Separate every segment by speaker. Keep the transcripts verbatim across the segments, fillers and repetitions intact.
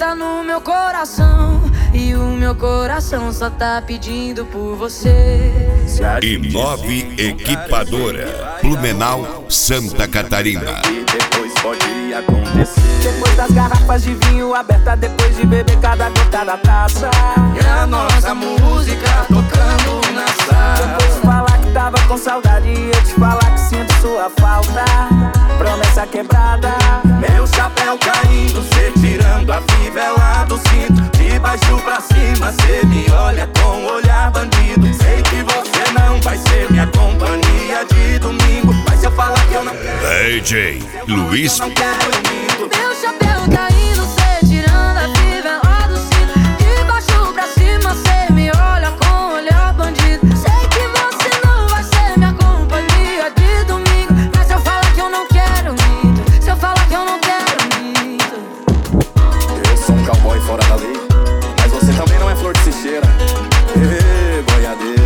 Speaker 1: tá no meu coração, e o meu coração só tá pedindo por você.
Speaker 2: Inove Equipadora, Blumenau, Santa Catarina.
Speaker 3: Depois pode acontecer.
Speaker 4: Depois das garrafas de vinho aberta, depois de beber cada gota da taça,
Speaker 3: E a nossa música tocando na sala.
Speaker 4: depois de falar que tava com saudade, eu te falar que sinto sua falta. Promessa quebrada,
Speaker 3: Meu chapéu caindo, cê tirando a fivela do cinto. De baixo pra cima, cê me olha com olhar bandido. Sei que você não vai ser minha companhia de domingo, mas se eu falar que eu não quero,
Speaker 2: D J Luiz.
Speaker 3: não quero, eu minto.
Speaker 1: Meu chapéu caindo, cê tirando a fivela do cinto. De baixo pra cima, cê me olha com olhar bandido. Sei que você não vai ser minha companhia de domingo, mas se eu falar que eu não quero, minto. Se eu falar que eu não quero, minto.
Speaker 3: Eu sou um cowboy fora da lei, mas você também não é flor de cicheira. Ê, boiadeira.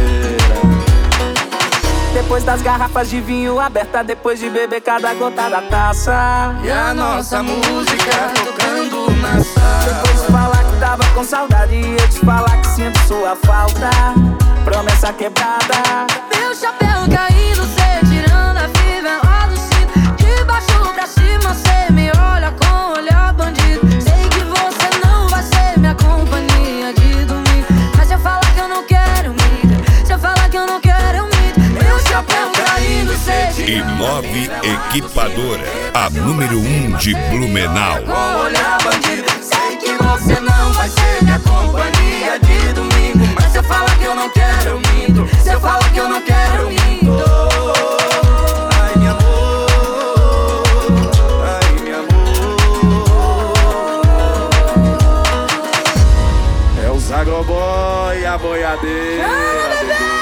Speaker 4: depois das garrafas de vinho aberta, depois de beber cada gota da taça,
Speaker 3: E a nossa música tocando na sala.
Speaker 4: depois de falar que tava com saudade, eu te falar que sinto sua falta. Promessa quebrada,
Speaker 1: Meu chapéu caindo, cê tirando a fivela do cinto. De baixo pra cima, cê me olha com olhar bandido. Sei que você não vai ser minha companhia de domingo, mas se eu falar que eu não quero, minto. Se eu falar que eu não quero, eu minto. Meu chapéu caindo, cê tirando
Speaker 2: Inove Equipadora, a número um de Blumenau.
Speaker 3: Com olhar bandido, sei que você não vai ser minha companhia de domingo, mas se eu falar que eu não quero, eu minto. Se eu falar que eu não quero, eu minto. Ai, meu amor, ai, meu amor. É o Zagroboy, a boiadeira.